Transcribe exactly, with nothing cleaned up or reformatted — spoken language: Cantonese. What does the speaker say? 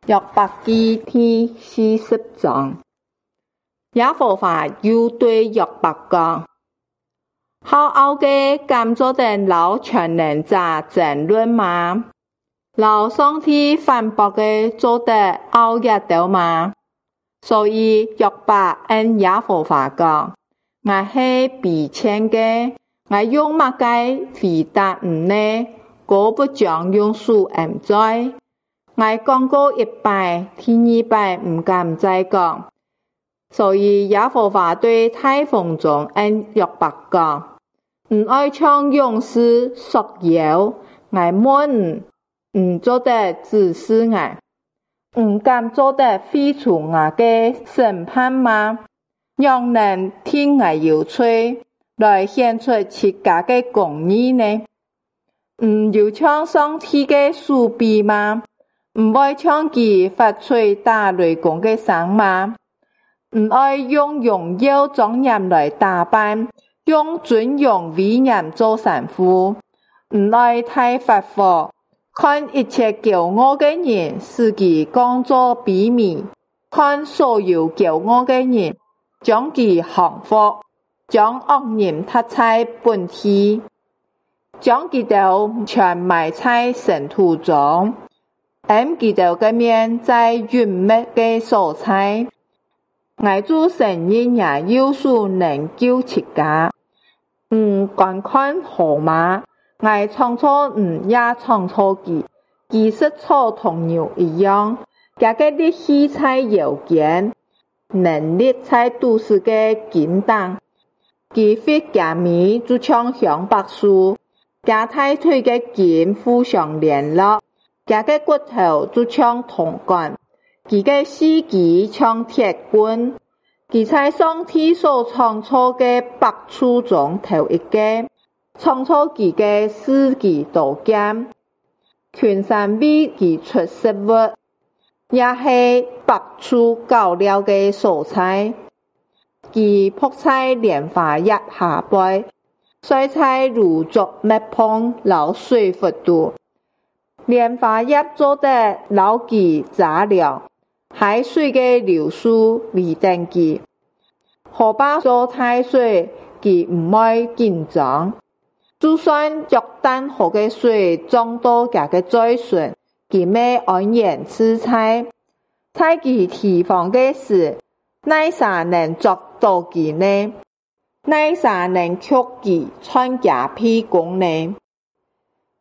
约伯記第四十章，耶和華又對約伯講：好惡嘅敢做定老全能者爭論嗎？老上帝反駁嘅做得拗一道嗎？所以約伯按耶和華講：我係卑賤嘅，我用乜嘅回答唔呢？我不將用書恩在。我講過一擺，第二擺唔敢再講。所以耶和華對大風中按約伯講：唔愛唱勇士索搖，我悶唔做得指示我，唔敢做得廢除我嘅審判嗎？讓人聽我有罪，來顯出自家嘅公義呢？唔要唱上帝嘅書幣嗎？唔愛唱佢發出打雷公嘅聲嗎？唔愛用榮耀莊嚴來打扮，用尊榮威嚴做神父，唔愛太發火，看一切驕傲嘅人，使佢講作卑微，看所有驕傲嘅人，將佢降服，將惡人踢在本地，將佢哋全埋在塵土中，按佢哋嘅面在隱密嘅所在。我主神人也有數能救自家，唔觀看何馬，我創造唔也創造佢，佢是草同牛一樣，佢嘅力氣在腰間，能力在都市嘅肩當，佢會加米就像香柏樹，佢大腿嘅筋互相聯絡，佢嘅骨頭就像銅管，佢嘅四肢像鐵棍，佢在上帝所創造嘅百處中頭一個，創造佢嘅四肢刀劍，全身為佢出食物，也係百處搞了嘅所在。佢仆在蓮花葉下背，睡在如竹蜜棚流水佛度。蓮花葉做得老佢雜了，海水嘅流速為等佢。河壩做太水，佢唔愛緊張。就算約旦河嘅水漲到佢嘅嘴唇，佢咪安然自在。在佢地方嘅事，哪啥能作到佢呢？哪啥能卻佢穿假披公呢？